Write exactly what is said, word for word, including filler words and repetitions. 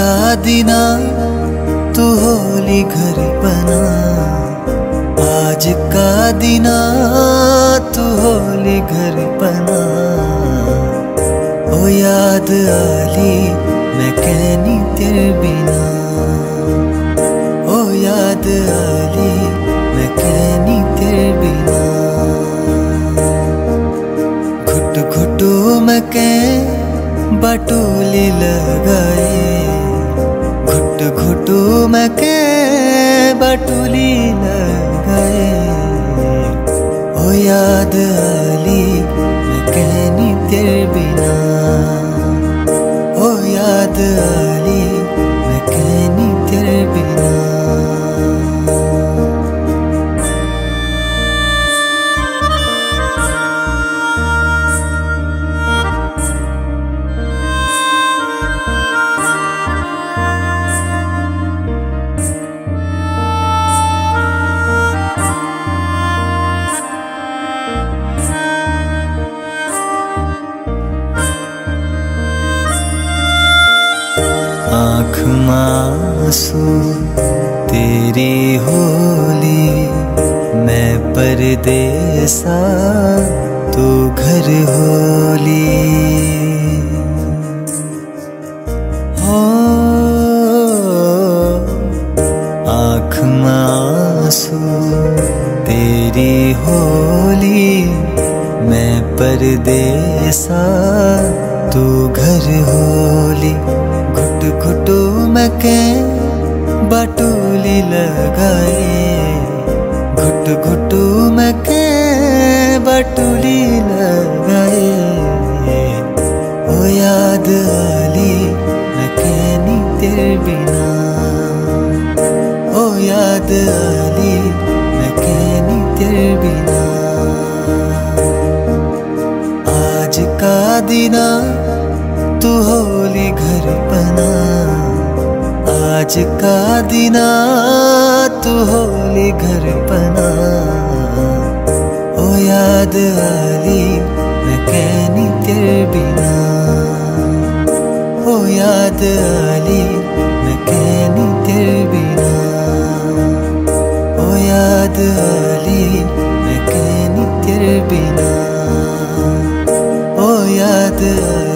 का दिना तू होली घर बना, आज का दिना तू होली घर बना। ओ याद आली मैं कहनी तेरे बिना, ओ याद आली मैं कहनी तेरे बिना। घुट घुटू मैं कह बटूली लगाए, घुट घुटू मैं के बटूली लगाए। ओ याद आली मैं कहनी तेरे बिना, ओ याद आली मैं कहनी तेरे बिना। आँख मासूम तेरी होली, मैं परदेसा तू घर होली। हो आँख मासूम तेरी होली, मैं परदेसा तू घर होली। घुट घुटू मैं के बटूली लगाए, घुट घुटू मैं के बटूली लगाए। ओ याद आली मैं कहनी तेरे बिना, ओ याद आली मैं कहनी तेरे बिना। आज का दिना तू होली घर बना, आज का दिना तू होली घर बना। ओ याद आली मैं कहनी तेरे बिना, ओ याद आली मैं कहनी तेरे बिना, ओ याद आली मैं कहनी तेरे बिना, ओ याद आली।